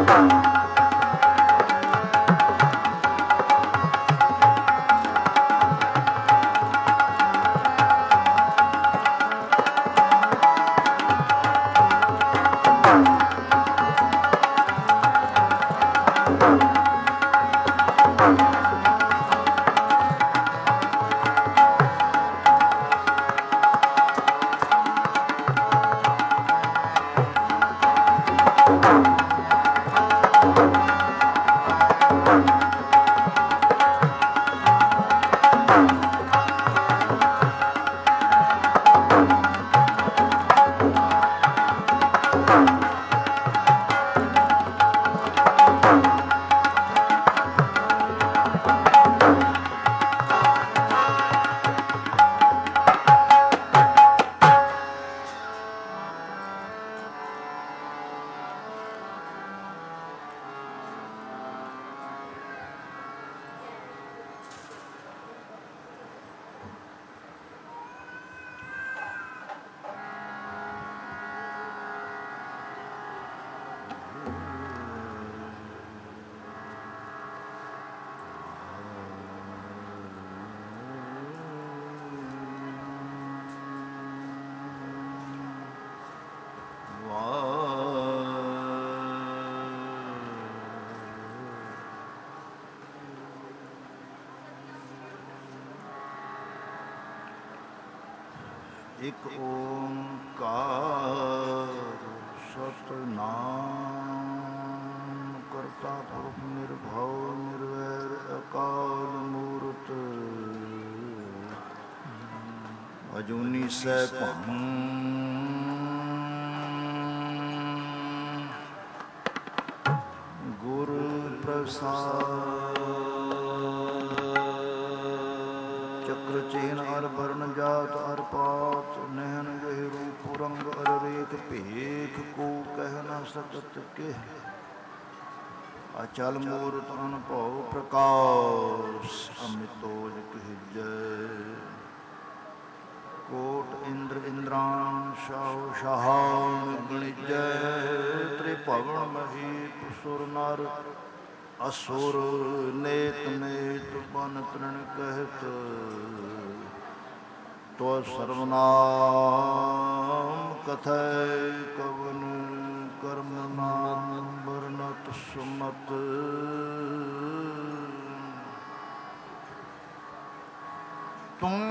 ਇਕ ਓੰਕਾਰ ਸਤਿਨਾਮ ਕਰਤਾ ਪੁਰਖ ਨਿਰਭਉ ਨਿਰਵੈਰ ਅਕਾਲ ਮੂਰਤ ਅਜੂਨੀ ਸੈਭੰ ਗੁਰ ਪ੍ਰਸਾਦ ਚਕਰ ਚੇਨ ਅਰ ਬਰਨ ਜਾਤ ਅਰ ਪਾਤ ਨੈਣ ਗਹਿ ਰੂਪ ਰੰਗ ਅਰ ਰੇਖ ਭੇਖ ਕੋ ਕਹਿ ਨ ਸਕਤ ਕੇ ਅਚਲ ਮੂਰਤ ਅਨਭਉ ਪ੍ਰਕਾਸ਼ ਅਮਿਤੋਜ ਕਹਿਜੈ ਕੋਟ ਇੰਦਰ ਇੰਦਰਾਨ ਸ਼ਾਹ ਸ਼ਾਹਾਨ ਗਣਿਜੈ ਤ੍ਰਿਭਵਨ ਮਹੀਪ ਸੁਰ ਨਰ ਅਸੁਰ ਨੇਤ ਨੇਤ ਬਨ ਤ੍ਰਿਣ ਕਹਿਤ ਤੋ ਸਰਵਨਾਮ ਕਥੈ ਕਵਨ ਕਰਮ ਨਾਮ ਵਰਨਤ ਸੁਮਤ ਤੂੰ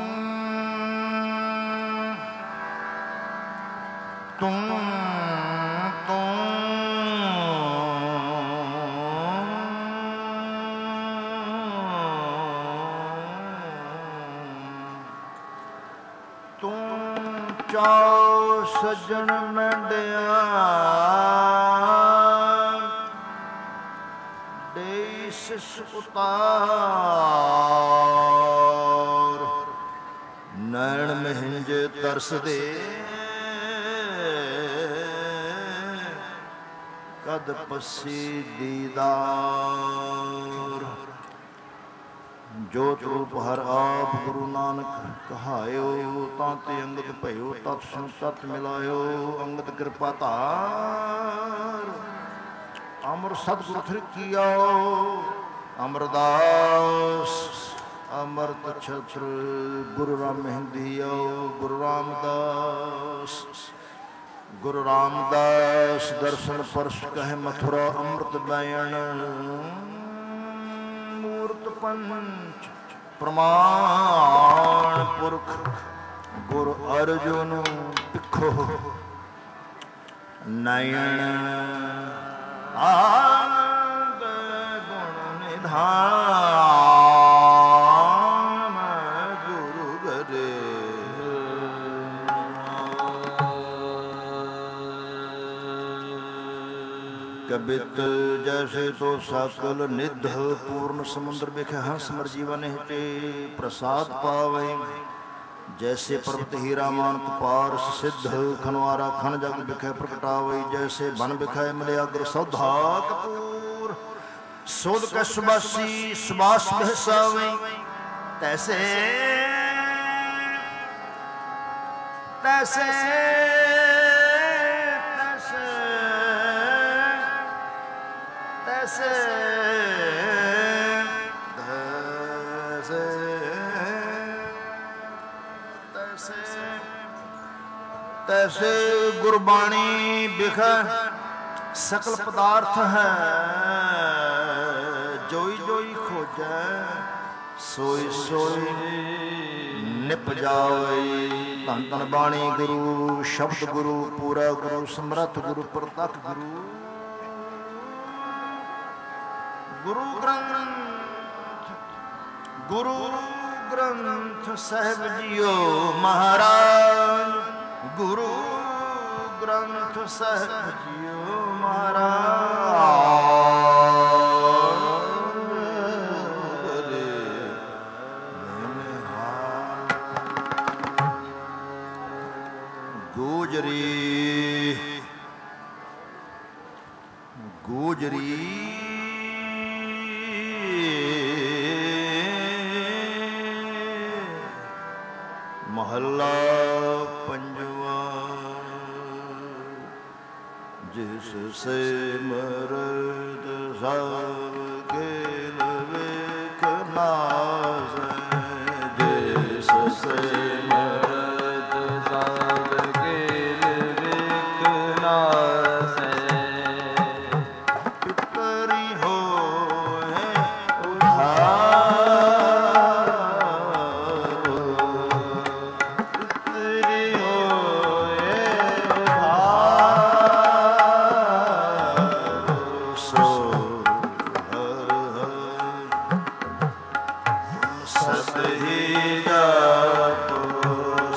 ਚਾਉ ਸੱਜਣ ਮੰਡਿਆ ਦੇ ਸਿਸ ਉਤਾਰ ਨੈਣ ਮਹਿੰਜੇ ਤਰਸਦੇ ਕਦ ਪਸੀ ਦੀਦਾਰ ਜੋਤ ਰੂਪ ਹਰ ਆਪ ਗੁਰੂ ਨਾਨਕ ਕਹਾਇਓ ਤਾਂ ਤੇ ਅੰਗਦ ਭਇਓ ਤਤ ਸੁਣ ਤਤ ਮਿਲਾਇਓ ਅੰਗਦ ਕਿਰਪਾ ਧਾਰ ਅਮਰ ਸਤਿਗੁਰ ਥਿਰ ਕੀਓ ਅਮਰਦਾਸ ਅਮਰਤ ਛਤਰ ਗੁਰੂ ਰਾਮ ਮਹਿੰਦੀਓ ਗੁਰੂ ਰਾਮਦਾਸ ਗੁਰੂ ਰਾਮਦਾਸ ਦਰਸ਼ਨ ਪਰਸ਼ ਕਹਿ ਮਥੁਰਾ ਅੰਮ੍ਰਿਤ ਬੈਣ ਮੂਰਤ ਪੰਚ ਪ੍ਰਮਾਣ ਪੁਰਖ ਗੁਰ ਅਰਜੁਨ ਪਿੱਖੋ ਨਯਨ ਆਨੰਦ ਗੁਣ ਨਿਧਾਨ ਗੁਰੂ ਗਰੇ कबित जैसे तो सकल निध पूर्ण समुद्र बिखे हंस मर जीवन हिटे प्रसाद पावे जैसे पर्वत हीरा मानत पारस सिद्ध खनवारा खन जग बिखे प्रगटावे जैसे बन बिखे मलयाग्र सौधा कपूर सोध का सुबासी सुबास बहसावे तैसे तैसे तैसे तैसे गुरबाणी बिख सकल पदार्थ है, जोई जोई खोजै सोई सोई निप जावे। धन धन बाणी गुरु, शब्द गुरु, पूरा गुरु, समर्थ गुरु, प्रतख गुरु। गुरु ग्रंथ, गुरु ग्रंथ साहिब जियो महाराज, गुरु ग्रंथ साहिब जियो महाराज। गोजरी गोजरी महला पंजवा। जिस से मरद सब गेल विख नाज़, जिस से मरद सब गेल विख नाज़। पितरी होए सतही जातो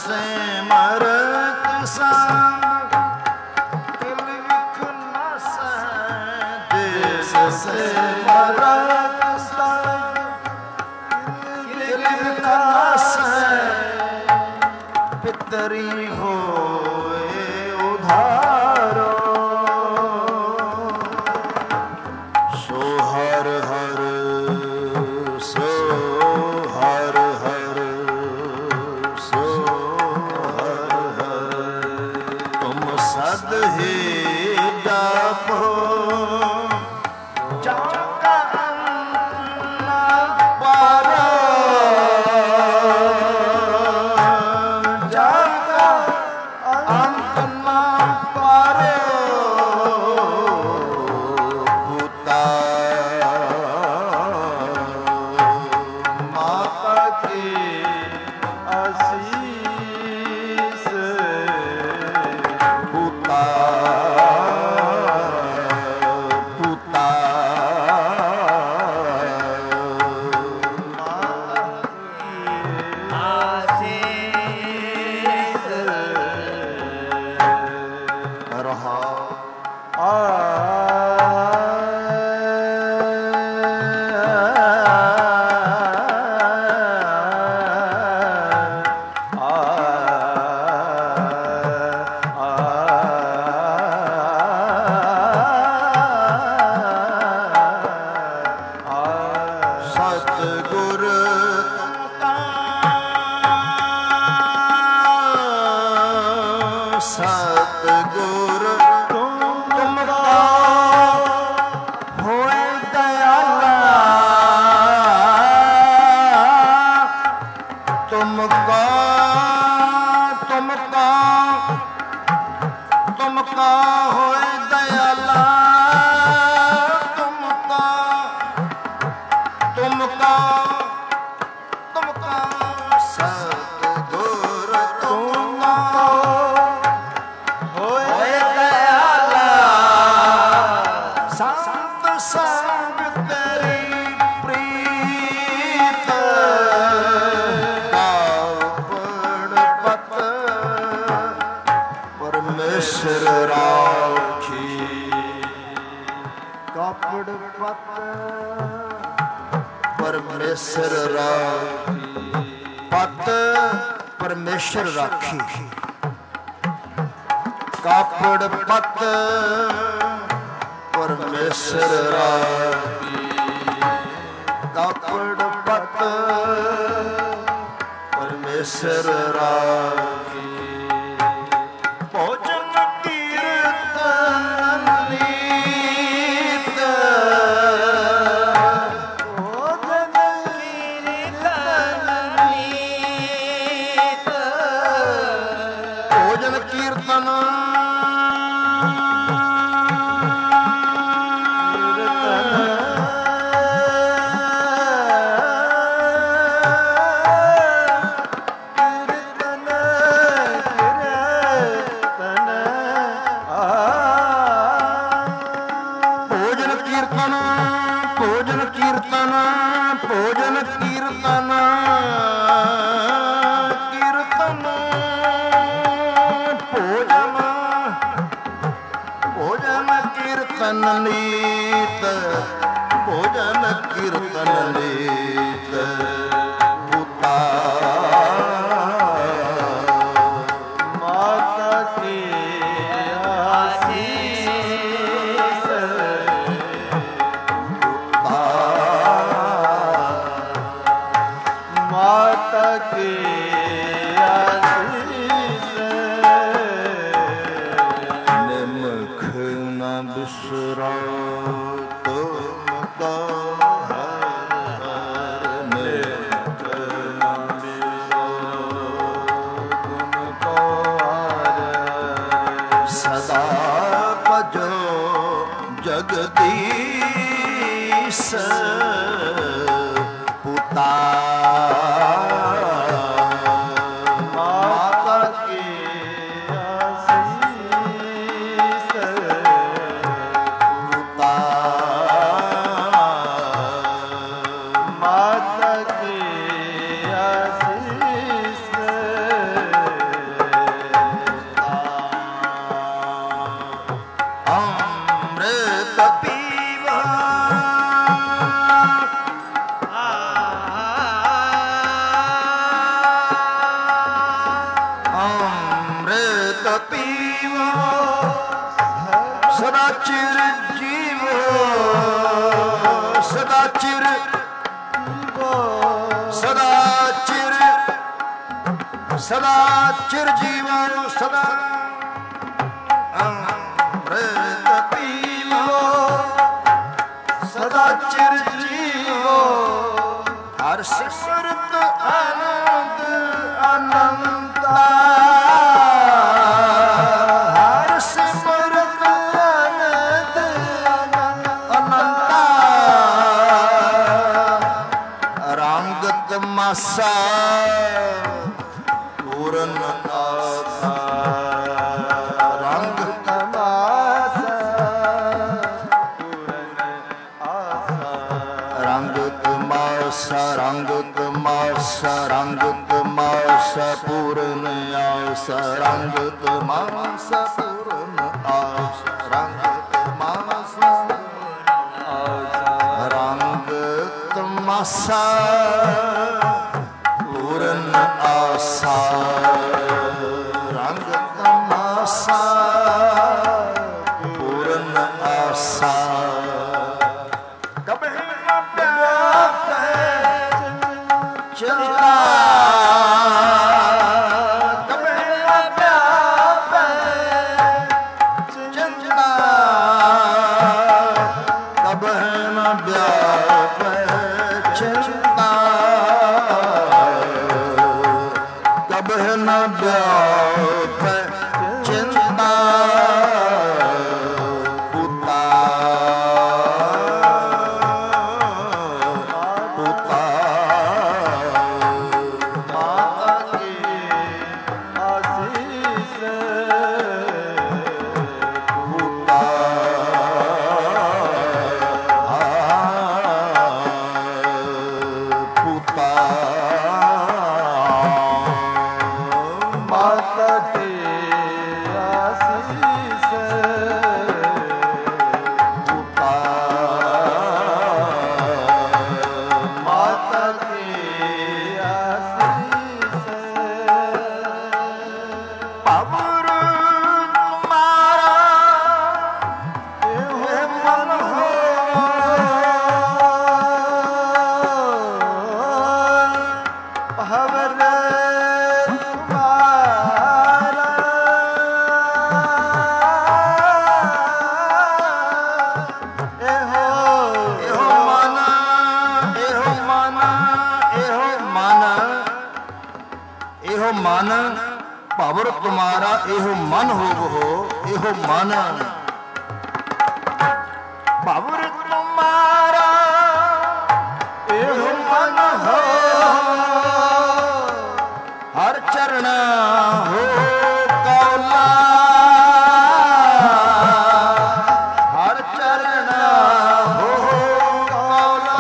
सिमरत संग किल विख न सहै। देश सिमरत संग किल विख न सहै। पितरी होए उधारो सो हर हर सो हर हर सो हर हर। तुम सद ही जापो जाका अंत न पारो। जाका अंत न पारो। भूता माता की आशीष। भूता भूता रहा सतगुर सतगुर तुमका होए दयाला। तुमका तुमका तुमका होए दयाला। तुमका तुमका तुमका सतगुर तुमका होए दयाला। संत संग तेरी प्रीत कापड़ पत परमेश्वर राखी। कापड़ पत परमेश्वर राखी। पत परमेश्वर राखी। कापड़ पत परमेश्वर राखी। कापड़ पत परमेश्वर राखी। भोजन कीर्तन नीत। भोजन कीर्तन नीत। भोजन कीर्तन भोजन कीर्तन भोजन कीर्तन कीर्तन भोजन भोजन कीर्तन नीत। भोजन कीर्तन नीत। भूता माता की आशीष। माता की आशीष। निमख न बिसरा तुमका हर हर। निमख न बिसरा तुमको हर हर। सदा भजो जगदीश। पुता माता की आशीष। पुता माता की आशीष। ਚਿਰ ਜੀਵੋ ਸਦਾ ਚਿਰ ਸਦਾ ਚਿਰ ਸਦਾ ਚਿਰ ਜੀਵੋ ਸਦਾ ਅੰਮ੍ਰਿਤ ਪੀਵੋ ਸਦਾ ਚਿਰ ਜੀਵੋ ਹਰ ਸਿਮਰਤ ਆਨੰਦ ਅਨੰਤਾ ਹਰ ਸਿਮਰਤ ਆਨੰਦ ਅਨੰਤਾ ਰੰਗਤ ਮਾਸਾ ਪੂਰਨ ਆਸਾ ਰੰਗ ਤਮਾਸਾ ਪੂਰਨ ਆਸਾ ਰੰਗ ਤਮਾਸਾ ਰੰਗ ਤਮਾਸਾ ਰੰਗ ਤਮਾਸਾ ਪੂਰਨ ਆਸਾ ਰੰਗ ਤਮਾਸਾ ਪੂਰਨ ਆਸਾ ਰੰਗ ਤਮਾਸਾ ਰੰਗ ਤਮਾਸਾ ਪੂਰਨ ਆਸਾ ਰੰਗ ਤਮਾਸਾ ਪੂਰਨ ਆਸਾ ਕਬਹਿ ਨਾ ਪਿਆਪੈ ਚਿੰਤਾ ਕਬਹਿ ਨਾ ਪਿਆਪੈ ਚਿੰਤਾ ਕਬਹਿ ਨਾ ਪਿਆਪੈ ਚਿੰਤਾ ਕਬਹਿ ਨਾ ਪਿਆਪੈ ਚਿੰਤਾ ਪੁੱਤਾ ਪੁੱਤਾ ਮਾਤਾ ਕੀ ਆਸੀਸ ਪੁੱਤਾ ਪੁੱਤਾ ਮਾਤਾ ਕੀ ਆਸੀਸ ਪੁੱਤਾ ਮਾਤਾ ਕੀ ਆਸੀਸ ਪਵਰ ਤੁਮਾਰਾ ਇਹ ਮਨ ਹੋ ਪਵਰ ਤੁਮਾਰਾ ਇਹੋ ਮਨ ਇਹੋ ਮਨ ਇਹੋ ਮਨ ਇਹੋ ਮਨ ਭਵਰ ਤੁਮਾਰਾ ਇਹੋ ਮਨ ਹੋਵੋ ਇਹੋ ਮਨ ਭਵਰ ਤੁਮਾਰਾ ਇਹੋ ਮਨ ਹੋ ਹਰ ਚਰਨ ਹੋ ਕੌਲਾ ਹਰ ਚਰਨ ਹੋ ਕੌਲਾ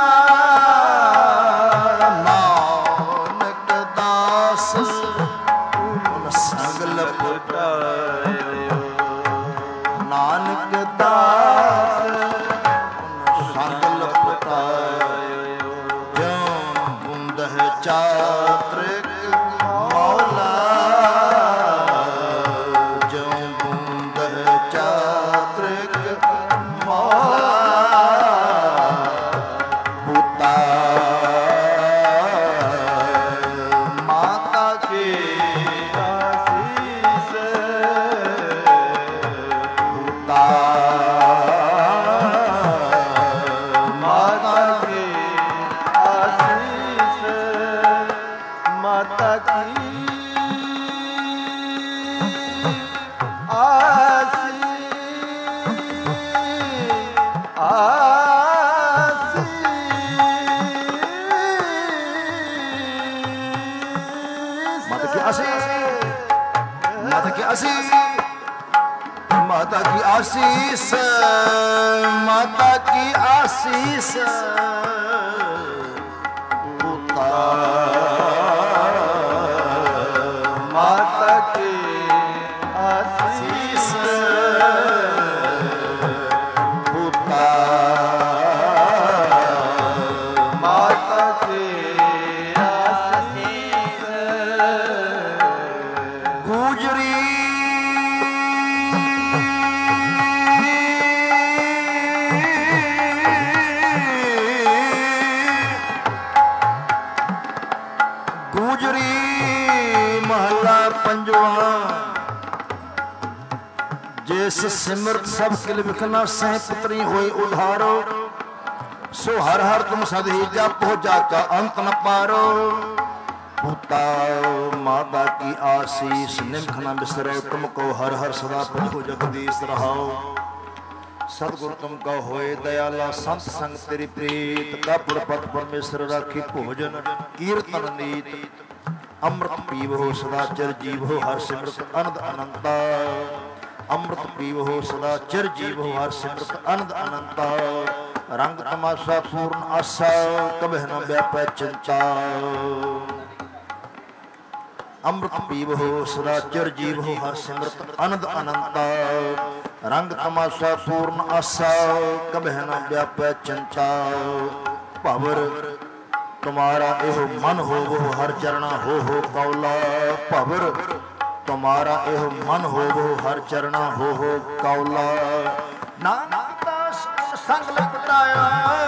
ਨਾਨਕ ਦਾਸ ਉਨ ਸੰਗ ਲਪਟਾਇਓ ਨਾਨਕ ਦਾਸ ਉਨ ਸੰਗ ਲਪਟਾਇਓ ਜਿਉ ਬੁੰਦਹ ਚਾਤ੍ਰਿਕ ਮੌਲਾ ਜਿਉ ਬੁੰਦਹ ਚਾਤ੍ਰਿਕ ਮੌਲਾ ਪੁੱਤਾ ਮਾਤਾ ਕੀ ਆਸੀਸ ਪੁੱਤਾ ਮਾਤਾ ਕੀ ਆਸੀਸ ਮਾਤਾ ਕੀ माता की आशीष माता की आशीष पुता माता की आशीष पुता माता की आशीष गुजरी ਗੂਜਰੀ ਮਹੱਲਾ ਪੰਜਵਾ। ਜਿਸ ਸਿਮਰਤ ਸਭ ਕਿਲ ਵਿਖਨਾ ਸਹਿ ਪੁਤਰੀ ਹੋਏ ਉਧਾਰੋ। ਸੋ ਹਰ ਹਰ ਤੁਮ ਸਦ ਹੀ ਜਪੋ ਜਾ ਕਾ ਅੰਤ ਨ ਪਾਰੋ। पुता माता की आशीष निम्ख न बिसरे। तुमको हर हर सदा प्रभु जगदीश रहाओ। सतगुरु तुमका होए दयाला संत संग तेरी प्रीत। का पुरपत परमेश्वर राखी भोजन कीर्तन नीत। अमृत पीवो सदा चिर जीवो हर सिमरत अनंद अनंता। अमृत पीवो सदा चिर जीवो हर सिमरत अनंद अनंता। रंग तमाशा पूर्ण आशा कबह न व्यापै चिंता। अमृत पीवो सदा चिर जीवो हर सिमरत अनंद अनंता। रंग तमाशा पूर्ण आशा कबह न व्यापै चिंता। भवर तुम्हारा एहो मन हो वो हर चरणा हो कौला। भवर तुम्हारा एहो मन हो वो हर चरणा हो कौला। नानक दास संग लपटाया।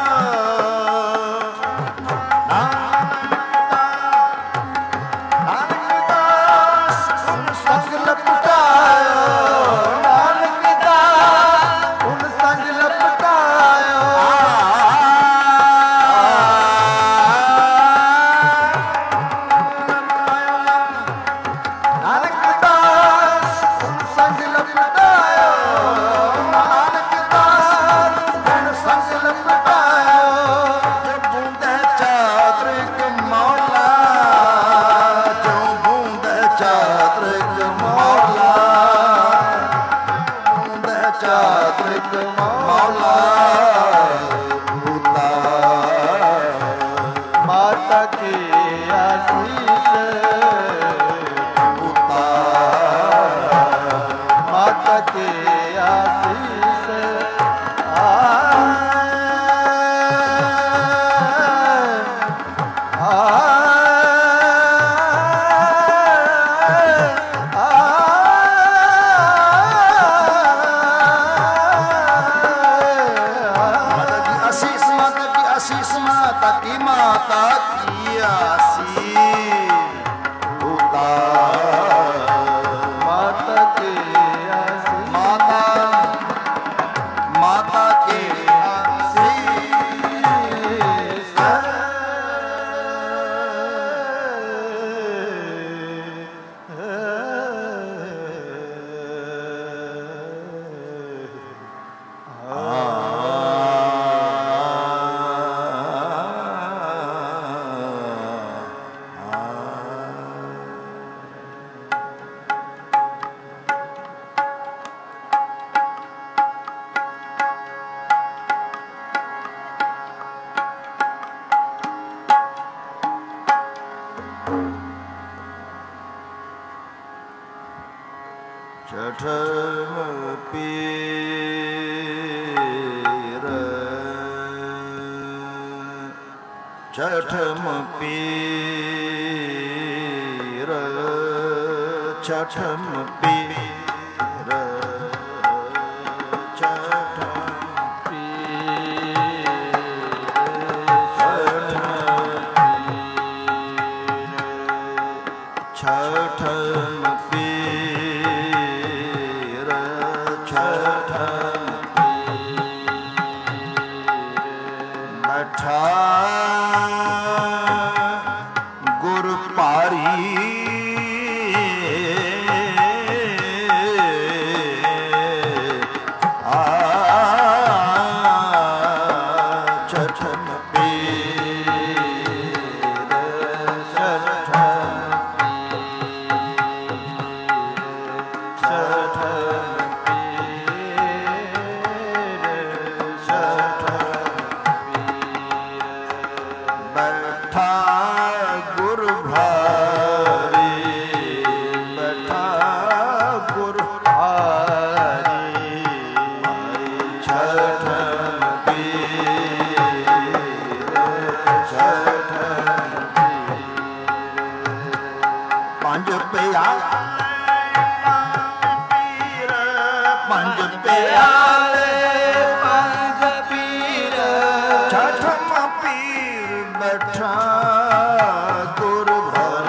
छठम पीर छठम पीर छठम पीर बैठा गुर भर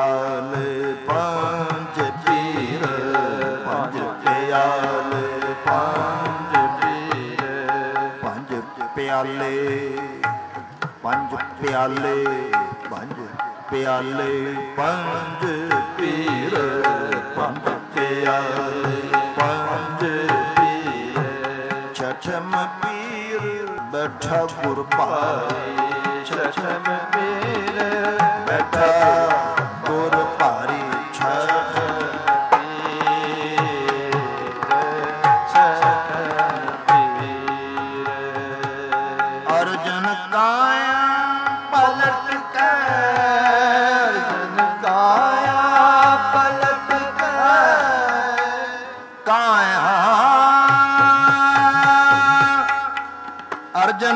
ਪਿਆਲੇ ਪੰਜ ਪੀਰ, ਪੰਜ ਪਿਆਲੇ ਪੰਜ ਪੀਰ, ਪੰਜ ਪਿਆਲੇ, ਪੰਜ ਪਿਆਲੇ, ਪੰਜ ਪਿਆਲੇ ਪੰਜ ਪੀਰ, ਪੰਜ ਪਿਆਲੇ ਪੰਜ ਪੀਰ। ਛਠਮ ਪੀਰ ਬੈਠਾ ਗੁਰ ਭਾਈ, ਛਠਮ ਪੀਰ ਬੈਠਾ ਗੁਰ ਭਾਰੀ, ਛਠਮ ਪੀਰ, ਛਠਮ ਪੀਰ। ਅਰਜਨ ਕਾਇਆ ਪਲਟ ਕੇ, ਅਰਜਨ ਕਾਇਆ ਪਲਟ ਕੇ, ਕਾਇਆ ਅਰਜਨ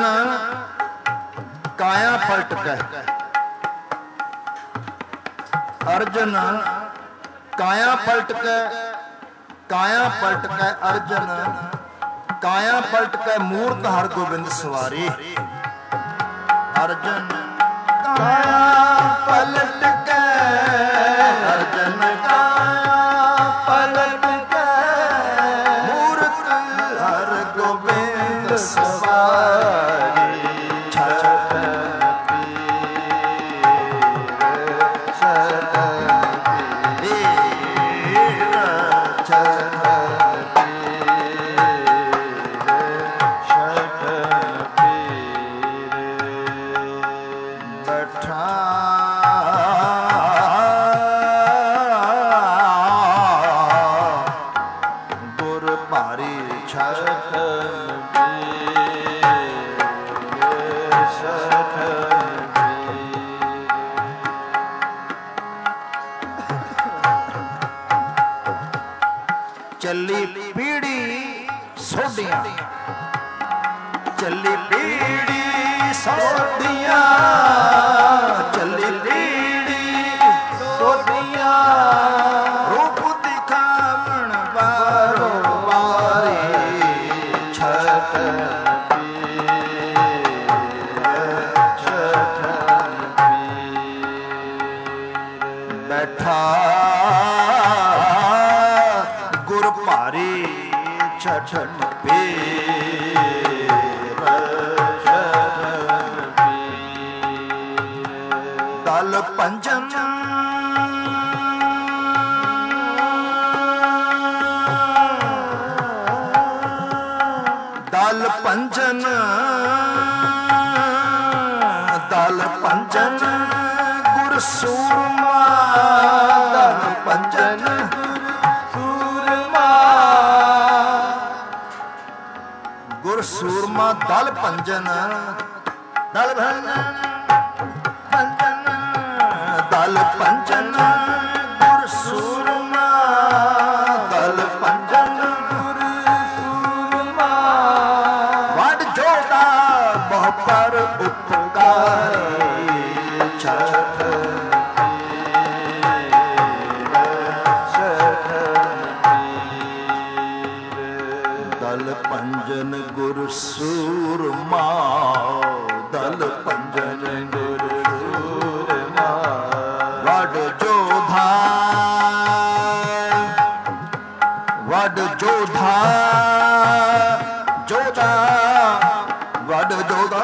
ਕਾਇਆ ਪਲਟ ਕੇ, ਅਰਜਨ ਕਾਇਆ ਪਲਟ ਕੇ, ਕਾਇਆ ਪਲਟ ਕੇ ਅਰਜਨ, ਕਾਇਆ ਪਲਟ ਕੇ ਮੂਰਤ ਹਰ ਗੋਬਿੰਦ ਸਵਾਰੀ। ਅਰਜਨ ਕਾਇਆ ਪਲਟ ਕੇ, ਅਰਜਨ ਕਾਇਆ ਪਲਟ ਕੇ, ਮੂਰਤ ਹਰ ਗੋਬਿੰਦ ਸਵਾਰੀ। ਛਠਮ ਪੀਰ, ਛਠਮ ਪੀਰ, ਛਠਮ ਚੱਲੀ ਪੀੜੀ ਸੋਢੀਆਂ, ਚੱਲੀ ਪੀੜੀ ਸੋਢੀਆਂ, ਚੱਲੀ ਪੀੜੀ ਸੋਢੀਆਂ, ਰੂਪ ਦਿਖਾਵਣ ਵਾਰੋ ਵਾਰੀ। ਛਠਮ ਪੀਰ, ਛਠਮ ਪੀਰ ਬੈਠਾ ਗੁਰ ਭਾਰੀ, ਛਠਮ ਪੀਰ, ਛਠਮ ਪੀਰ। ਦਲ ਪੰਜਨ ਦਲ ਪੰਜਨ, ਦਲ ਪੰਜਨ ਗੁਰ ਸੂਰਮਾ, ਦਲ ਪੰਜਨ ਗੁਰ ਸੂਰਮਾ। ਦਲ ਪੰਜਨ, ਦਲ ਪੰਜਨ, ਦਲ ਪੰਜਨ ਗੁਰ ਸੂਰਮਾ, ਦਲ ਪੰਜਨ ਗੁਰ ਸੂਰਮਾ। ਵੱਡ ਜੋੜਾ ਬਹੁ ਪਰ ਉਪਕਾਰੀ। ਛਠਮ ਦਲ ਪੰਜਨ ਗੁਰ ਸੂਰਮਾ, ਦਲ ਪੰਜਨ ਗੁਰ ਸੂਰਮਾ। ਵੱਡ ਜੋਧਾ, ਵੱਡ ਜੋਧਾ, ਜੋਧਾ, ਵੱਡ ਜੋਧਾ,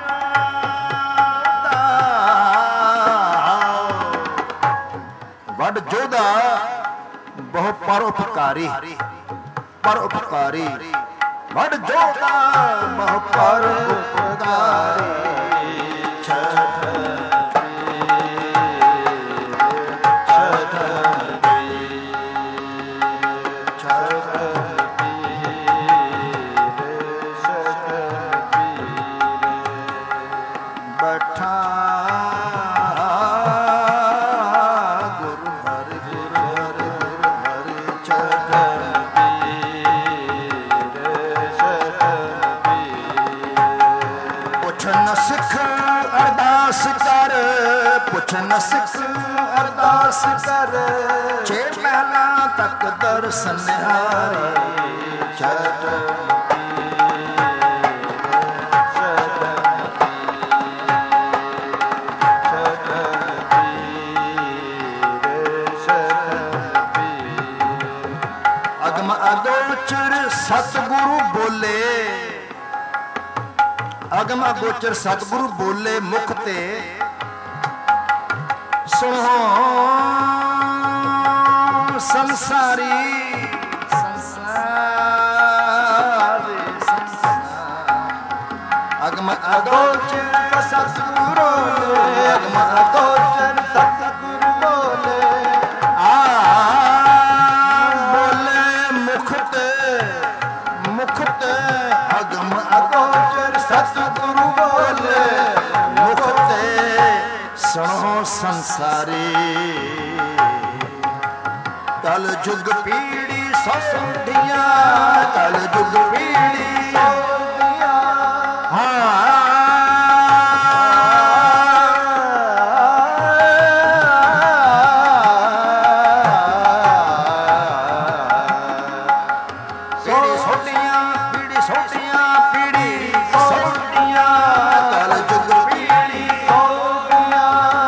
ਵੱਡ ਜੋਧਾ ਬਹੁ ਪਰਉਪਕਾਰੀ, ਪਰਉਪਕਾਰੀ। ਵੱਡ ਜੋਧਾ ਬਹੁ ਪਰਉਪਕਾਰੀ। ਛਠਮ ਪੁੱਛਨ ਸਿੱਖ ਅਰਦਾਸ ਕਰ, ਛੇ ਮਹਿਲਾਂ ਤੱਕ ਦਰਸ਼ਨ ਨਿਹਾਰੇ। ਛਠਮ ਪੀਰ, ਸਤਿਗੁਰੂ ਬੋਲੇ, ਅਗਮ ਅਗੋਚਰ ਸਤਿਗੁਰੂ ਬੋਲੇ ਮੁਖ ਤੇ, ਸੁਣੋ ਸੰਸਾਰੀ, ਅਗਮ ਅਗੋਚਰ ਸਤਿਗੁਰੂ ਬੋਲੇ, ਅਗਮ ਅਗੋਚਰ ਸਤਿਗੁਰੂ ਬੋਲੇ, ਬੋਲੇ ਮੁਖ ਤੇ, ਮੁਖ ਤੇ ਅਗਮ ਅਗੋਚਰ ਸਤਿਗੁਰੂ ਬੋਲੇ ਮੁਖ ਤੇ, ਸੁਣੋ ਸੰਸਾਰੀ, ਕਲ ਜੁਗ ਪੀੜੀ ਸੋਧੀਆਂ, ਕਲ ਜੁਗ ਪੀੜੀ ਸੋਧੀਆਂ, ਪੀੜੀ ਸੋਧੀਆਂ, ਪੀੜੀ ਸੋਧੀਆਂ, ਪੀੜੀ ਸੋਧੀਆਂ, ਕਲ ਜੁਗ ਪੀੜੀ ਸੋਧੀਆਂ,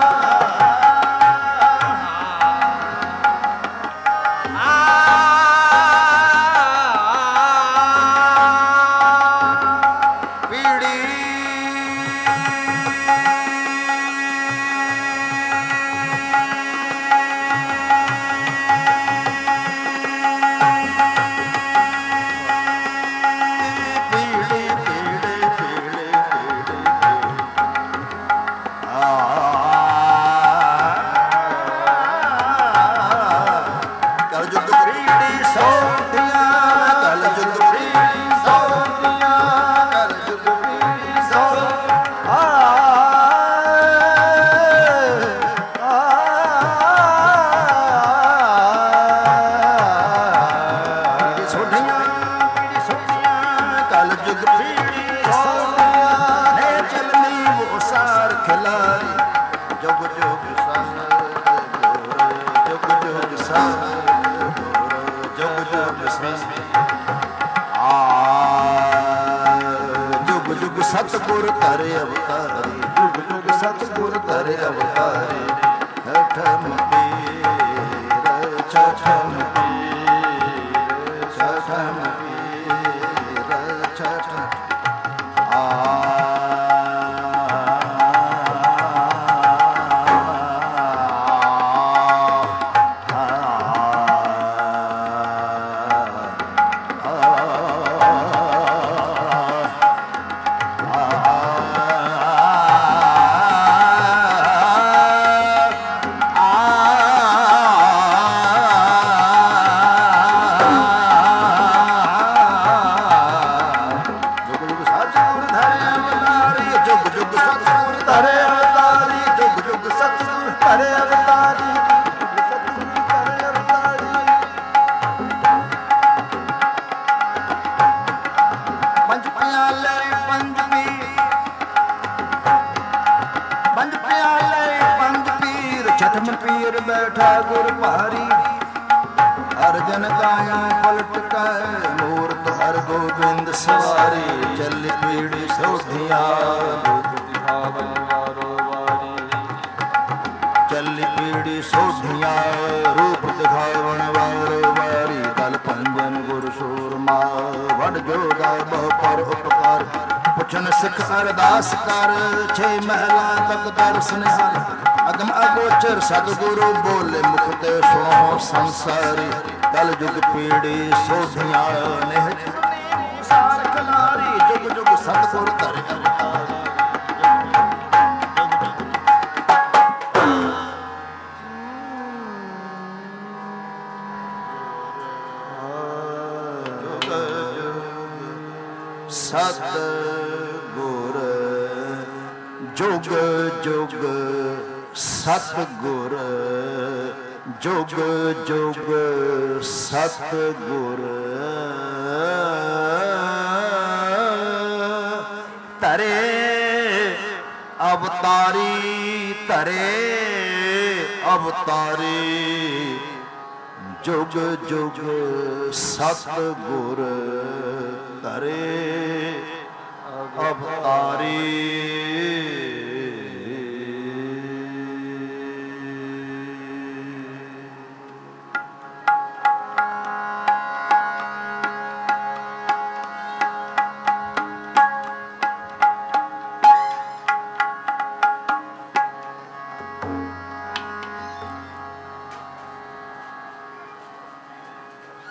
ਸਤਿਗੁਰ ਧਰੇ ਅਵਤਾਰੀ, ਜੁਗ ਜੁਗ ਸਤਿਗੁਰ ਧਰੇ ਅਵਤਾਰੀ, ਠਠਮ ਪੀਰ ਠਠਮ ਪੀਰ ਠਠਮ ਪੀਰ ਠਠਮ ਪੀਰ ਬੈਠਾ ਗੁਰ ਭਾਰੀ, ਅਰਜਨ ਕਾਇਆ ਪਲਟ ਕੈ, ਮੂਰਤ ਹਰ ਗੋਬਿੰਦ ਸਵਾਰੀ, ਚੱਲ ਪੀੜੀ ਸੋਧੀਆਂ ਰੂਪ ਦਿਖਾਵਨ ਵਾਰੋ ਵਾਰੀ, ਚੱਲ ਪੀੜੀ ਸੋਧੀਆਂ ਰੂਪ ਦਿਖਾਵਨ ਵਾਰੋ ਵਾਰੀ, ਦਲ ਪੰਜਨ ਗੁਰ ਸੂਰਮਾ, ਵਡ ਜੋਗਾ ਬਹੁ ਪਰ ਉਪਕਾਰ, ਪੁੱਛਨ ਸਿੱਖ ਅਰਦਾਸ ਕਰ, ਛੇ ਮਹਿਲਾ ਤੱਕ ਦਰਸ ਨਿਹਾਲ, ਅਗਮ ਅਗੋਚਰ ਸਤਿਗੁਰੂ ਬੋਲੇ ਮੁਖ ਤੇ, ਸੁਣੋ ਸੰਸਾਰੀ, ਕਲ ਜੁਗ ਪੀੜੀ ਸੋਧੀਆਂ, ਨਿਹ ਸਾਰ ਖਲਾਰੀ, ਜੁਗ ਜੁਗ ਸਤਿਗੁਰ ਧਰੇ ਅਵਤਾਰੀ। ਸਤਿਗੁਰ ਜੁਗ ਜੁਗ ਸਤਿਗੁਰ, ਜੁਗ ਜੁਗ ਸਤਿਗੁਰ ਧਰੇ ਅਵਤਾਰੀ, ਧਰੇ ਅਵਤਾਰੀ, ਜੁਗ ਜੁਗ ਸਤਿਗੁਰ ਧਰੇ ਅਵਤਾਰੀ।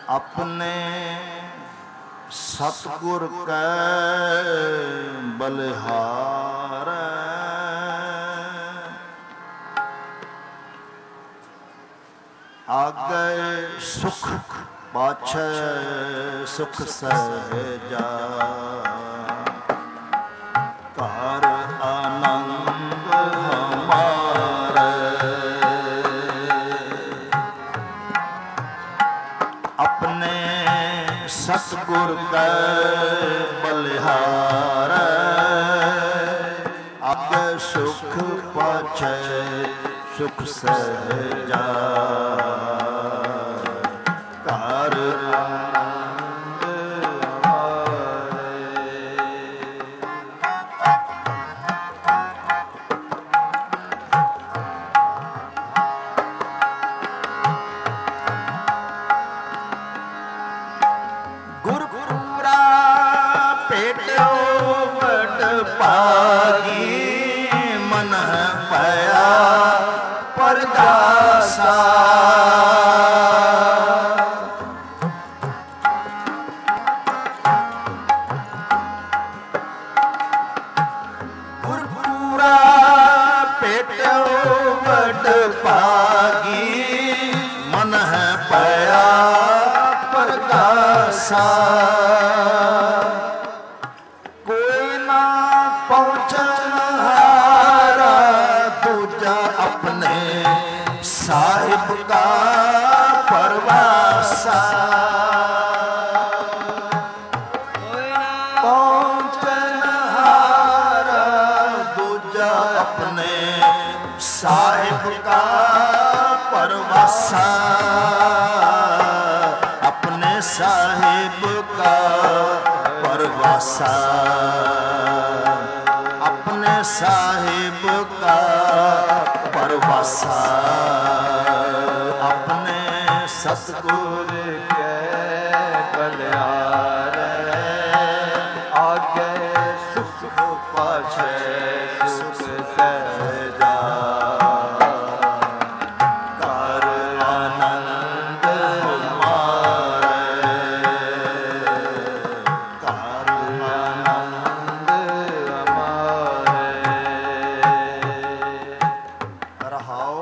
अपने सतगुर कै बलिहार आगे सुख पाछे सुख सहजा घर आनंद हमारे अपने सतगुर कै बलिहार आगे सुख पाछे सुख सहजा घर आनंद हमारे। गुरपुरा पेटो बड़ पागी मन पया परदासा गुरपुरा पेटो बड़ पागी मन पया परदासा कोई ना पहुँचन हारा दूजा अपने साहिब का परवासा पहुँचन हारा दूजा अपने साहिब का परवासा अपने साहिब का परवासा अपने साहिब का परवासा अपने सतगुर के बलिहार आगे सुख पाछे सुख सहजा घर आनंद हमारे घर आनंद हमारे। रहाओ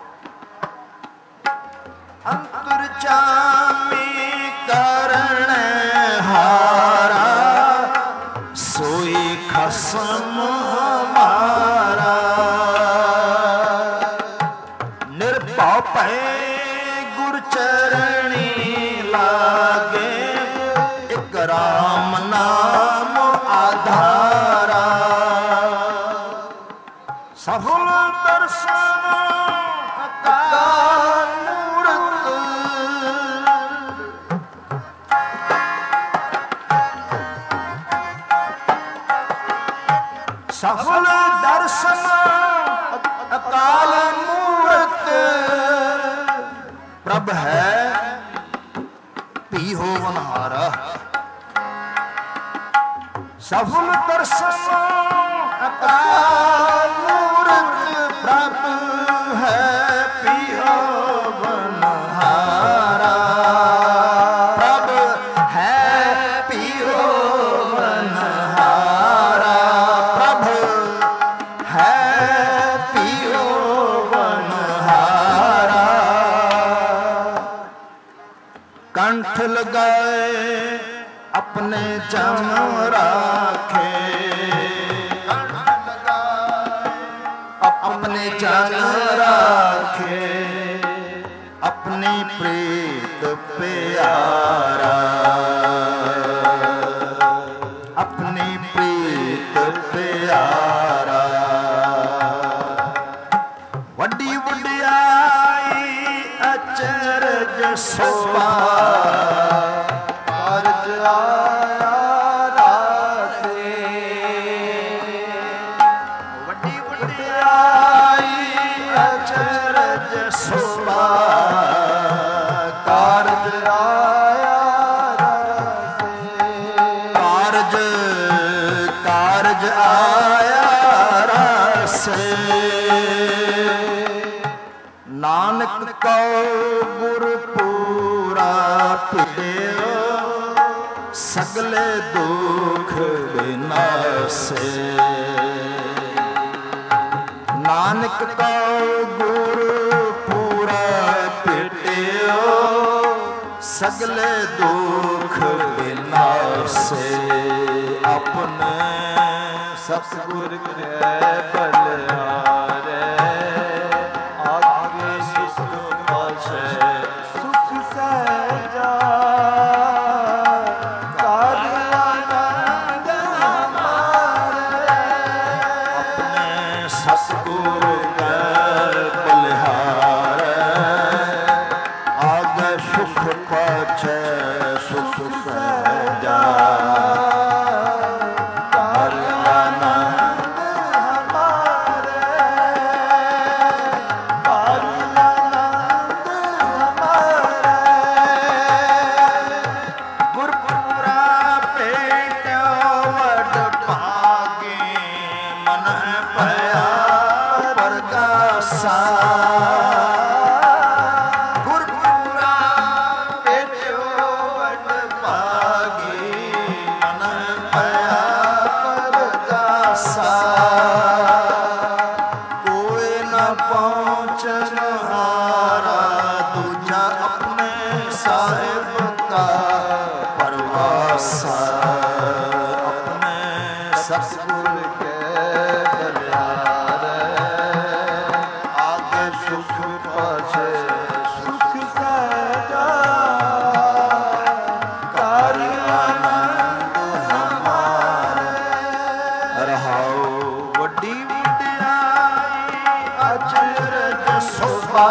अंतर्जामी करण हारा सोई खसम हमारा निर्भव पै गुर चरणी लागे एक राम नाम आधारा सफल दर्शन अकाल मूरत सफल दर्शन अकाल मूरत प्रभ है पी हो वनहारा सफल दर्शन अकाल मूरत प्रभ है पी हो वनहारा प्रभ है पी हो वनहारा प्रभ है पी हो वनहारा कंठ लगाए अपने जम राखे अपने जन राखे अपनी प्रीत प्यारा अपनी प्रीत प्यारा वड्डी वड्याई अचरज सोभा कारज आया रासे वड्डी वड्याई अचरज सोभा कारज आया रासे कारज कारज आया रासे नानक को गुरपुरा ਭਿੜਿਓ ਸਗਲੇ ਦੁਖ ਵਿਨਾਸੇ। ਨਾਨਕ ਕਉ ਗੁਰ ਪੂਰਾ ਭਿਟਿਓ ਸਗਲੇ ਦੁਖ ਵਿਨਾਸੇ। ਆਪਣੇ ਸਤਿਗੁਰ ਕੈ ਬਲਿਹਾਰੇ ਆਗੇ ਸੁਖ ਪਾਛੈ ਸੁਖ ਸਹਿਜਾ। ਕਰ ਆਨੰਦ ਹਮਾਰੇ ਆਪਣੇ ਸਤਿਗੁਰ ਕੈ ਬਲਿਹਾਰੇ ਆਗੇ ਸੁਖ ਪਾਛੈ ਸੁਖ ਸਹਿਜਾ। ਸਤਿਗੁਰ ਕੈ ਬਲਿਹਾਰੇ ਆਗੇ ਸੁਖ ਪਾਛੈ ਸੁਖ ਸਹਿਜਾ। ਕਰ ਆਨੰਦ ਹਮਾਰੇ ਰਹਾਉ। ਵੱਡੀ ਵਡਿਆਈ ਅਚਰਜ ਸੋਭਾ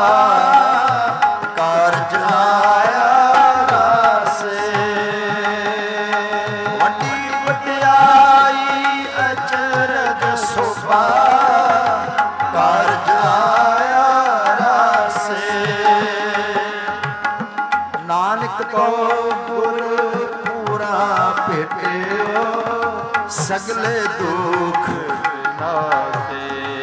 ਕਾਰਜ ਆਇਆ ਰਾਸੇ। ਵੱਡੀ ਵਡਿਆਈ ਅਚਰਜ ਸੋਭਾ ਕਾਰਜ ਆਇਆ ਰਾਸੇ। ਨਾਨਕ ਕਉ ਗੁਰ ਪੂਰਾ ਭੇਟਿਓ ਸਗਲੇ ਦੁਖ ਵਿਨਾਸੇ।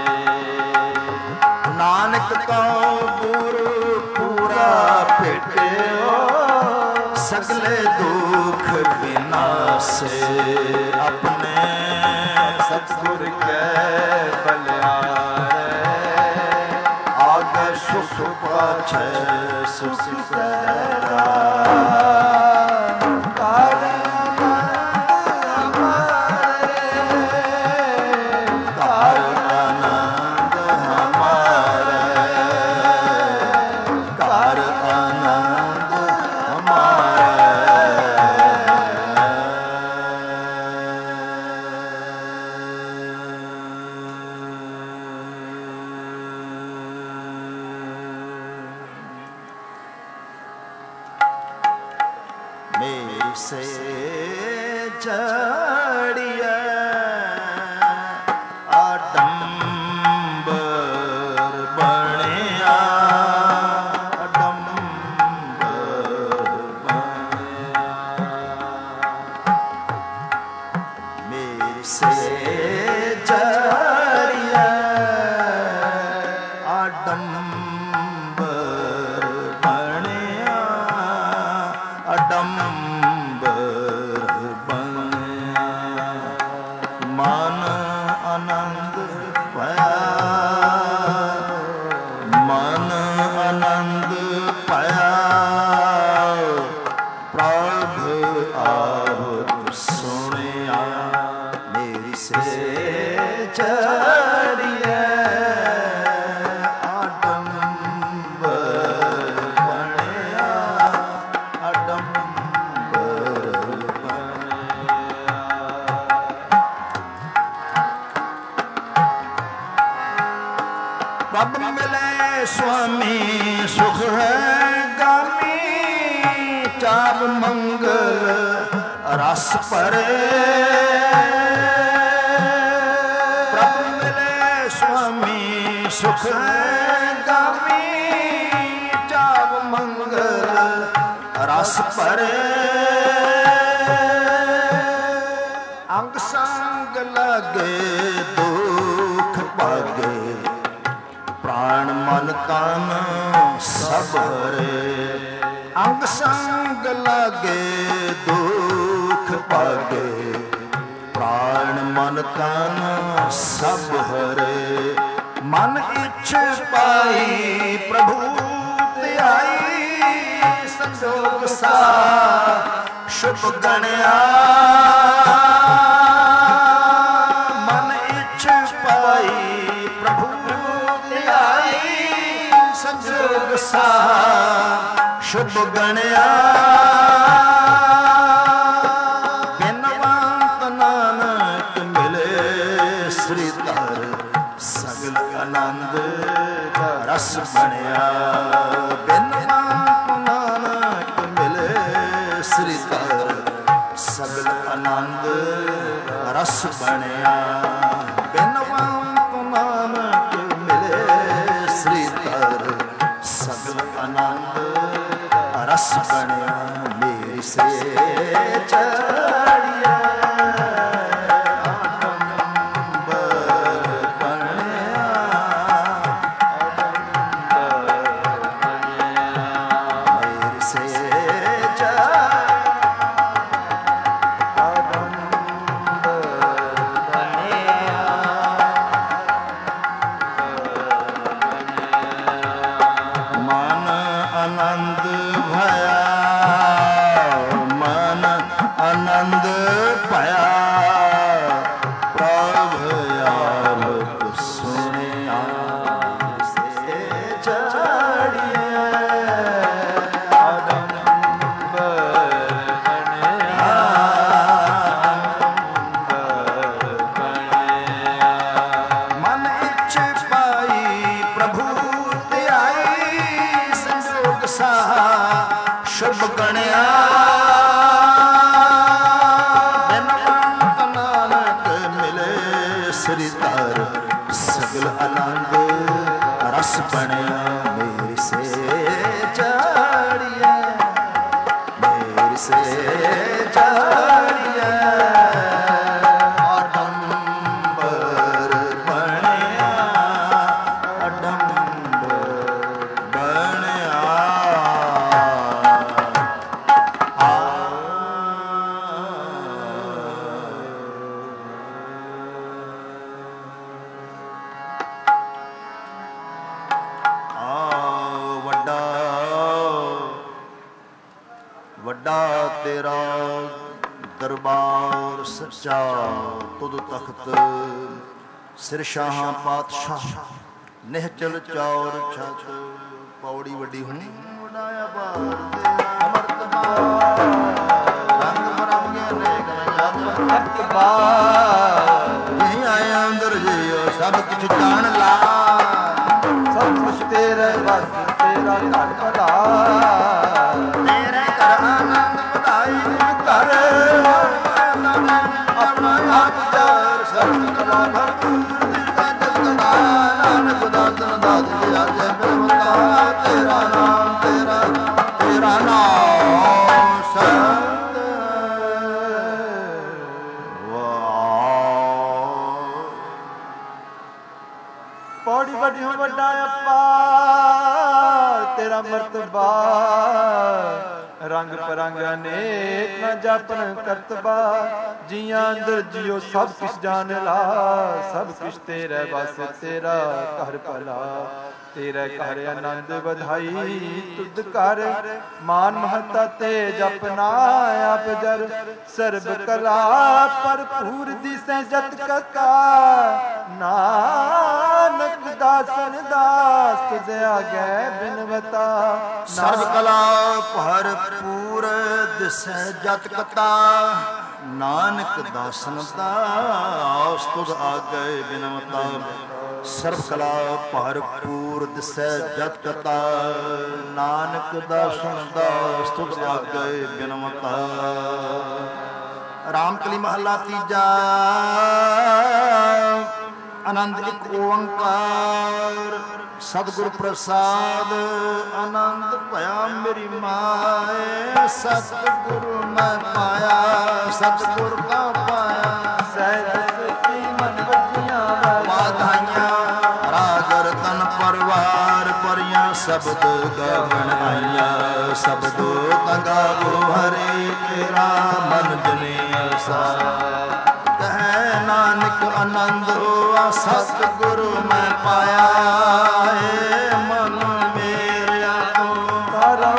ਨਾਨਕ ਕਉ ਗੁਰ ਪੂਰਾ ਭੇਟਿਓ ਸਗਲੇ ਦੁਖ ਵਿਨਾਸੇ। ਆਪਣੇ ਸਤਿਗੁਰ ਕੈ ਬਲਿਹਾਰੇ ਆਗੇ ਸੁਖ ਪਾਛੈ ਸੁਖ ਸਹਿਜਾ। ਕਰ ਆਨੰਦ ਹਮਾਰੇ ਕਰ ਆਨੰਦ ਹਮਾਰੇ ਕਰ ਆਨੰਦ ਹਮਾਰੇ। ਮੇਰੀ ਸੇ ਚੜੀਐ ਆਡੰਬਰ ਬਣਿਆ ਆਡੰਬਰ ਬਣਿਆ। ਮੇਰੀ ਸੇ ਚੜੀਐ ਆਡੰਬਰ ਬਣਿਆ ਆਡੰਬਰ ਬਣਿਆ। ਮਨ ਆਨੰਦ ਪਾਇਆ ਮਨ ਆਨੰਦ ਪਾਇਆ ਪ੍ਰਭ ਆਪ ਸੁਣਿਆ। ਮੇਰੀ ਸੇ ਚੜੀਐ ਆਡੰਬਰ ਬਣਿਆ ਆਡੰਬਰ ਬਣਿਆ। ਪ੍ਰਭ ਮਿਲੇ ਸੁਆਮੀ ਸੁਖ ਹੈ ਗਾਮੀ ਚਾਰ ਮੰਗਲ ਰਸ ਭਰੇ। ਪ੍ਰਭ ਮਿਲੇ ਸੁਆਮੀ ਸੁਖ ਹੈ ਗਾਮੀ ਚਾਰ ਮੰਗਲ ਰਸ ਭਰੇ। ਅੰਗ ਸੰਗ ਲਾਗੇ ਦੁਖ ਭਾਗੇ ਪ੍ਰਾਣ ਮਨ ਤਨ ਸਭ ਹਰੇ। ਅੰਗ ਸੰਗ ਲਾਗੇ ਦੁਖ ਭਾਗੇ, ਪ੍ਰਾਣ ਮਨ ਤਨ ਸਭ ਹਰੇ। ਮਨ ਇੱਛ ਪਾਈ ਪ੍ਰਭੂ ਧਿਆਈ, ਸੰਜੋਗ ਸਾ ਸ਼ੁਭ ਗਣਿਆ। ਮਨ ਇੱਛ ਪਾਈ ਪ੍ਰਭੂ ਧਿਆਈ, ਸੰਜੋਗ ਸਾ ਸ਼ੁਭ ਗਣਿਆ। ਬਿਨਵੰਤ ਨਾਨਕ ਮਿਲੇ ਸ੍ਰੀ ਧਰ, ਸਗਲ ਆਨੰਦ ਰਸ ਬਣਿਆ। ਬਿਨਵੰਤ ਨਾਨਕ ਮਿਲੇ ਸ੍ਰੀ ਧਰ, ਸਗਲ ਆਨੰਦ ਰਸ ਬਣਿਆ। ਬਿਨਵੰਤ ਨਾਨਕ ਮਿਲੇ ਸ੍ਰੀ ਧਰ, ਸਗਲ ਆਨੰਦ ਰਸ ਬਣਿਆ। ਮੇਰੀ ਸੇ ਚੜਿਆ ਸ਼ੁਭ ਗਣਿਆ। ਬਿਨਵੰਤ ਨਾਨਕ ਮਿਲੇ ਸ੍ਰੀ ਧਰ, ਸਗਲ ਆਨੰਦ ਰਸ ਬਣਿਆ। ਮੇਰੀ ਸੇ ਚੜਿਆ, ਮੇਰੀ ਸੇ ਚੜਿਆ, ਅਡੰਬਰ ਬਣਿਆ, ਅਡੰਬਰ ਬਣਿਆ। ਵੱਡਾ ਤੇਰਾ ਦਰਬਾਰ ਸੱਚਾ, ਤੁਧ ਤਖਤ ਸਿਰ ਸ਼ਾਹਾਂ ਪਾਤਸ਼ਾਹ, ਨਿਹਚਲ ਚੌਰ ਛਤ। ਪੌੜੀ ਵੱਡੀ ਹੋਣੀ ਵਡਾਇਆ ਬਾਰ ਤੇਰਾ ਮਰਤਬਾ, ਰੰਗ ਬਰੰਗੇ ਨੇਕ ਨਜਾਤ ਮਰਤਬਾ। ਨਹੀਂ ਆਇਆ ਅੰਦਰ ਜਿਓ ਸਭ ਕੁਛ ਜਾਣ ਲਾ, ਸਭ ਕੁਛ ਤੇਰੇ ਬਸ ਤੇਰਾ ਘਰ ਭਲਾ। ਤੇਰੇ ਘਰ ਆਨੰਦ ਵਧਾਈ ਕਰ, ਆਪਣਾ ਆਪ ਚਾਰ ਸਰਬ ਕਲਾ ਭਰਪੂਰ। ਨਾਨਕ ਦਾਤਨ ਦਾਤ ਦਿਆ ਜੈ ਬਿਨਵੰਤਾ, ਤੇਰਾ ਨਾਮ ਤੇਰਾ ਤੇਰਾ ਨਾਮ ਸਤ ਵਾਹ। ਪੌੜੀ ਵੱਡਿਓ ਵੱਡਾ ਅਪਾਰ ਤੇਰਾ ਮਰਤਬਾ, ਰੰਗ ਪਰੰਗ ਅਨੇਕ ਨਾ ਜਾਪਨ ਕਰਤਬਾ। ਜੀਆਂ ਅੰਦਰ ਜਿਉ ਸਭ ਕੁਛ ਜਾਣ ਲਾ, ਸਭ ਕੁਛ ਤੇਰੇ ਬਸ ਤੇਰਾ ਘਰ ਭਲਾ। ਤੇਰੇ ਘਰ ਆਨੰਦ ਵਧਾਈ ਤੁਧ ਕਰ, ਮਾਨ ਮਹਤਾ ਤੇ ਜਪਨਾ ਆਪ ਜਰ। ਸਰਬ ਕਲਾ ਭਰਪੂਰ ਦਿਸੈ ਜਤ ਕਥਾ, ਨਾਨਕ ਦਾਸਨ ਦਾਸ ਤੁਧ ਆਗੇ ਬਿਨਵਤਾ। ਸਰਬ ਕਲਾ ਭਰਪੂਰ ਦਿਸੈ ਜਤ ਕਥਾ, ਨਾਨਕ ਦਾਸਨ ਦਾਸ ਤੁਧ ਆਗੇ ਬਿਨਵਤਾ। ਸਰਬ ਕਲਾ ਭਰਪੂਰ ਦਿਸੈ ਜਤ ਕਥਾ, ਨਾਨਕ ਦਾਸਨ ਦਾਸ ਤੁਧ ਆਗੇ ਬਿਨਵਤਾ। ਰਾਮਕਲੀ ਮਹੱਲਾ ਤੀਜਾ। ਆਨੰਦ ਇੱਕ ਓੰਕਾਰ, ਸਤਿਗੁਰ ਪ੍ਰਸਾਦ ਆਨੰਦ ਭਇਆ ਮੇਰੀ ਮਾਏ। ਸਤਿਗੁਰ ਮੈਂ ਪਾਇਆ, ਸਤਿਗੁਰ ਕਾ ਪਾਇਆ। ਸਹਿਜ ਸਚੀ ਮਨ ਵਜੀਆਂ ਵਾਧਾਈਆਂ, ਰਾਜ ਰਤਨ ਪਰਵਾਰ ਭਰੀਆਂ ਸ਼ਬਦ ਗਵਣ ਆਈਆਂ। शब्दो तगावो हरे तेरा मन जने असा। कहे नानक आनंद हुआ सतगुरु मैं पाया मन मेरा तो करो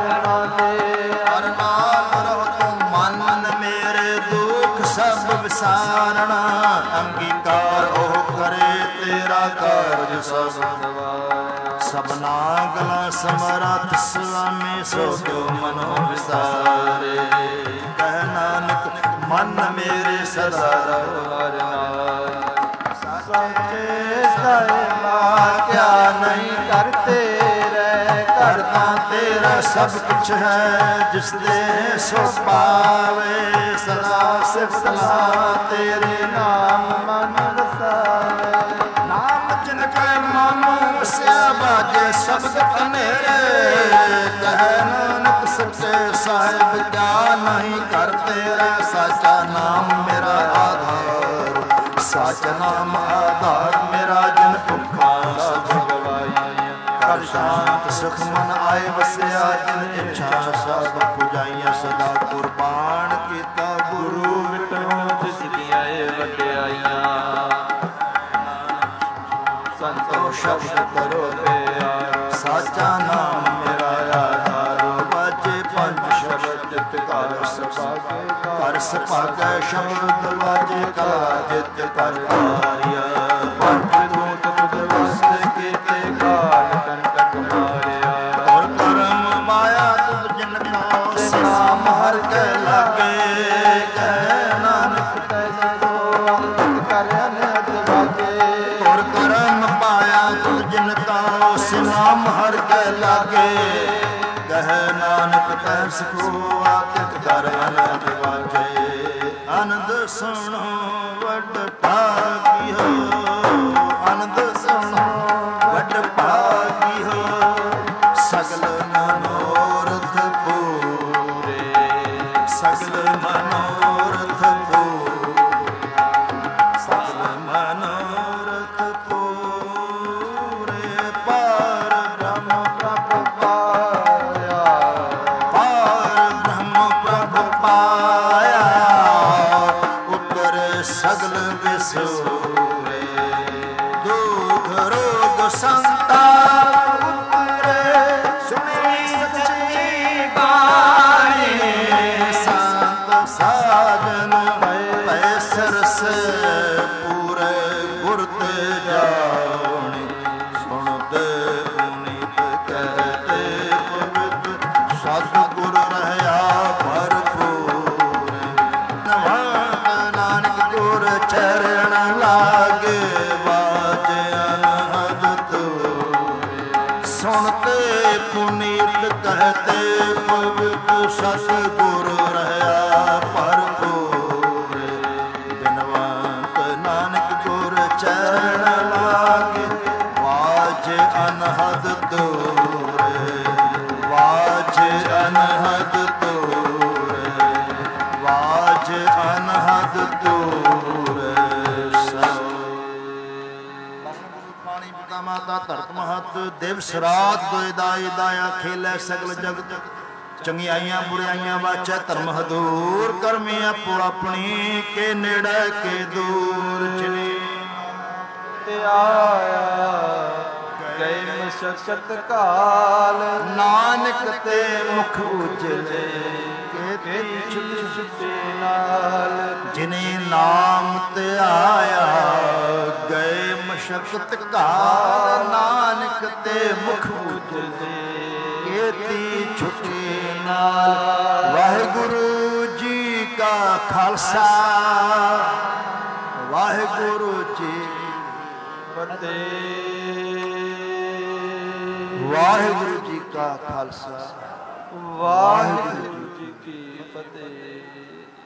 अरनाथ रहो तुम मन मेरे दुख सब विसारणा। अंगीकार ओ करे तेरा कार्य सब सबना गला समरथ स्वामी सो क्यों मनो विसारे। कह नानक मन मेरे सदा साचे साहिबा क्या नहीं करते रहे करता तेरा सब कुछ है जिस दे सो पावे। सदा सिर्फ तेरे नाम मन वसावे। नाम जिनके मन वस्या बाजे शब्द अनेरे। कह नानक सच्चे साहिब क्या नहीं करते रहे। साचा नाम मेरा आधार साचा नाम आधार मेरा जिन भुखा सब गवाई। कर शांत सुख मन आए वसया जिन इच्छा सब पुजाइया। सदा कुर्बान किता गुरु मिटो जिसदियां वड्याइयां। संतो शब्द करो प्यार साचा नाम मेरा आधार। बाजे पंज शब्द जित कर सपागे कर सपागे शब्द बाजे कला जित कर हारिया। पंज दूत बुध वस्त कीते काल कंटक मारिया। और कर्म माया तुझ जिन का नाम हर के लागे। कह नानक तैसे जो अंकित कर अनहद बाजे। और कर्म पाया तुझ जिन का नाम हर के लागे। कह नानक तैस को आतित कर अनहद बाजे। आनंद सुनो वड भागी हो आनंद सुनो वड भागी हो। सगल मनोरथ पूरे सगल मनोरथ पूरे सगल मनोरथ पूरे। पार ब्रह्म प्रभु पाया पार ब्रह्म प्रभु पाया। उतर सगल विसूरे दुख रोग संताप उतरे। सुनी सच्ची बाणी संत साजन पैसर से पूरे गुरत जानी। सुनते पुनीत कहते पवित्र सतगुर रहया भरपूर। नानक गुर चरण लागे बाजे अनहद तूरे। सुनते पुनीत कहते पवित्र सतगुर रहया भरपूर। बिनवंत नानक गुर चरण लागे बाजे अनहद तूरे। बाजे अनहद तूरे बाजे अनहद तूरे। पिता माता धरत महत देव सरात दोए दाई दाया खेलै सगल जगत। चंगियाइयां बुराइयां वाचै धर्म हदूर। करमी आपो अपनी के नेड़े के दूर। जिने ते आया गए मशक्कत काल। नानक ते मुख उजले के छुटे नाल। जिने नाम ते आया गए मशक्कत काल। नानक ते मुख उजले केती छुटे नाल। वाहिगुरु जी का खालसा वाहिगुरु जी फतेह। वाहिगुरु जी का खालसा वाहिगुरु जी की फतेह।